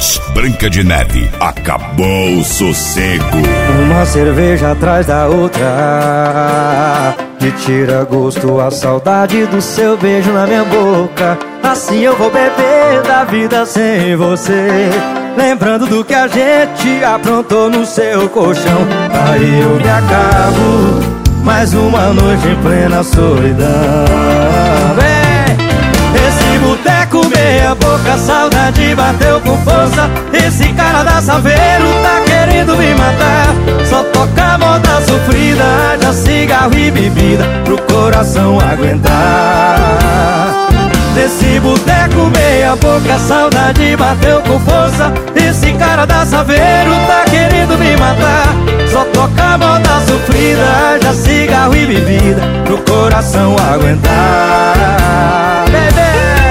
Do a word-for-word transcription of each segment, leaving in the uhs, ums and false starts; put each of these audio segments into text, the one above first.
Bros, Branca de Neve, acabou o sossego. Uma cerveja atrás da outra me tira gosto, a saudade do seu beijo na minha boca. Assim eu vou beber da vida sem você, lembrando do que a gente aprontou no seu colchão. Aí eu me acabo, mais uma noite em plena solidão. Vem! Esse boteco meia boca, saudade bateu com força. Esse cara da Saveiro tá querendo me matar. Só toca moda sofrida, já cigarro e bebida pro coração aguentar. Nesse boteco meia boca, saudade bateu com força. Esse cara da Saveiro tá querendo me matar. Só toca moda sofrida, já cigarro e bebida pro coração aguentar. Bebê!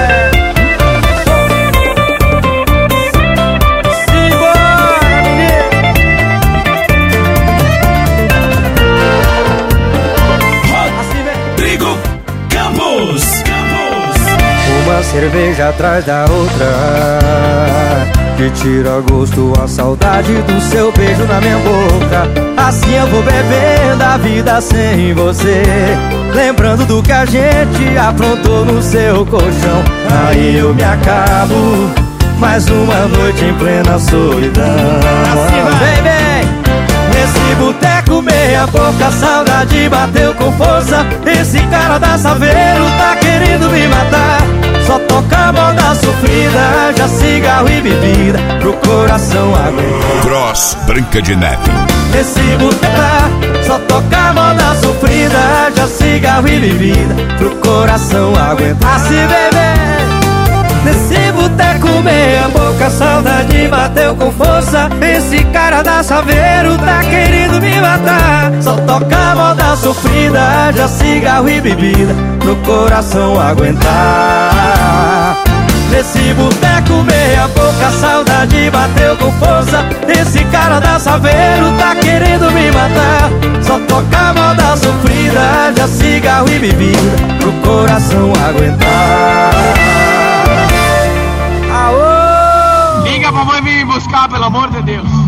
Uma cerveja atrás da outra que tira gosto, a saudade do seu beijo na minha boca. Assim eu vou bebendo a vida sem você, lembrando do que a gente aprontou no seu colchão. Aí eu me acabo, mais uma noite em plena solidão. Vem, vem! Nesse boteco meia boca, saudade bateu com força. Esse cara da Saveiro tá querendo me matar. Só toca moda sofrida, já cigarro e bebida pro coração aguentar. Bros, Branca de Neve. Nesse boteco só toca moda sofrida, já cigarro e bebida pro coração aguentar. Se beber nesse boteco meia boca, saudade bateu com força. Esse cara da Saveiro tá querendo me matar. Só toca moda sofrida, já cigarro e bebida pro coração aguentar. Nesse boteco meia boca, saudade bateu com força. Esse cara da Saveiro tá querendo me matar. Só toca moda sofrida, já cigarro e bebida pro coração aguentar. Liga pra mãe vir me buscar, pelo amor de Deus.